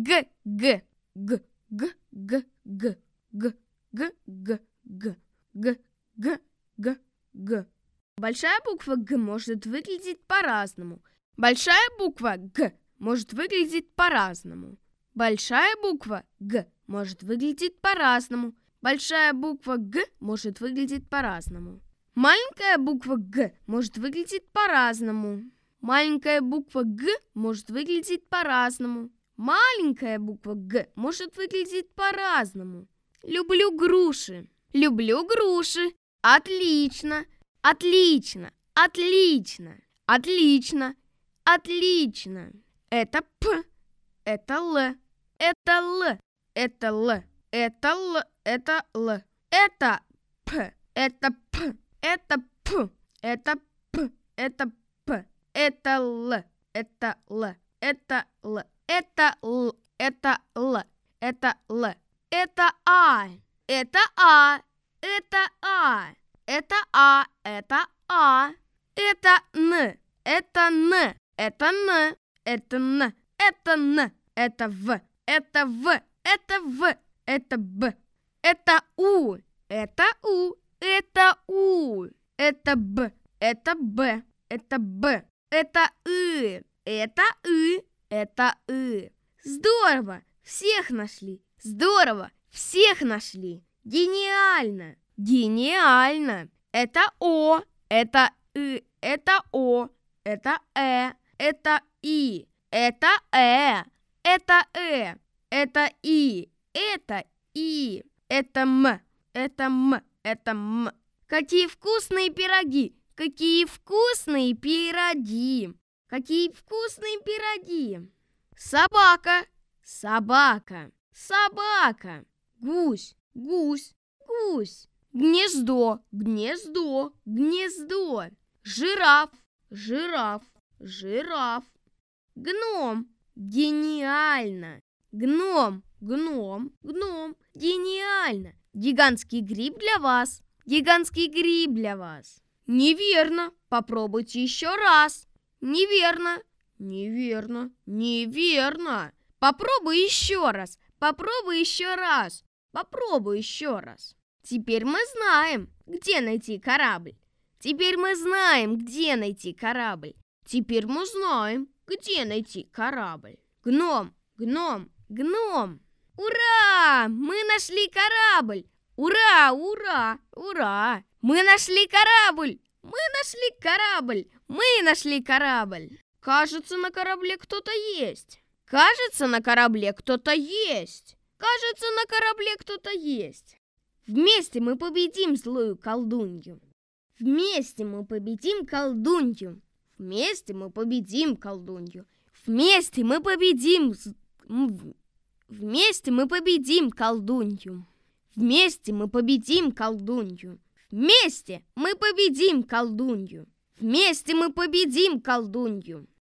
Г, Г, Г, Г, Г, Г, Г, Г, Г, Г, Г, Г, Г, Г. Большая буква Г может выглядеть по-разному. Большая буква Г может выглядеть по-разному. Большая буква Г может выглядеть по-разному. Большая буква Г может выглядеть по-разному. Маленькая буква Г может выглядеть по-разному. Маленькая буква Г может выглядеть по-разному. Маленькая буква Г может выглядеть по-разному. Люблю груши. Люблю груши. Отлично. Отлично. Отлично. Отлично. Отлично. Это П. Это Л. Это Л. Это Л. Это Л. Это Л. Это П. Это П. Это П. Это П. Это П. Это Л. Это Л. Это Л. Это Л. Это Л. Это Л. Это А. Это А. Это А. Это А. Это А. Это Н. Это Н. Это Н. Это Н. Это Н. Это В. Это В. Это В. Это Б. Это У. Это У. Это У. Это Б. Это Б. Это Б. Это И. Это И. Это И. Здорово! Всех нашли. Здорово! Всех нашли. Гениально! Гениально! Это О. Это И. Это О. Это Это И. Это Это Это И. Это И. Это М. Это М. Это М. Какие вкусные пироги! Какие вкусные пироги! Какие вкусные пироги! Собака. Собака. Собака. Гусь. Гусь. Гусь. Гнездо. Гнездо. Гнездо. Жираф. Жираф. Жираф. Гном. Гениально. Гном. Гном. Гном. Гениально. Гигантский гриб для вас. Гигантский гриб для вас. Неверно. Попробуйте еще раз. Неверно. Неверно. Неверно. Попробуй еще раз. Попробуй еще раз. Попробуй еще раз. Теперь мы знаем, где найти корабль. Теперь мы знаем, где найти корабль. Теперь мы знаем, где найти корабль. Гном. Гном. Гном. Ура! Мы нашли корабль! Ура! Ура! Ура! Мы нашли корабль! Мы нашли корабль! Мы нашли корабль! Кажется, на корабле кто-то есть. Кажется, на корабле кто-то есть. Кажется, на корабле кто-то есть. Вместе мы победим злую колдунью. Вместе мы победим колдунью. Вместе мы победим колдунью. Вместе мы победим... Вместе мы победим колдунью. Вместе мы победим колдунью. Вместе мы победим колдунью. Вместе мы победим колдунью.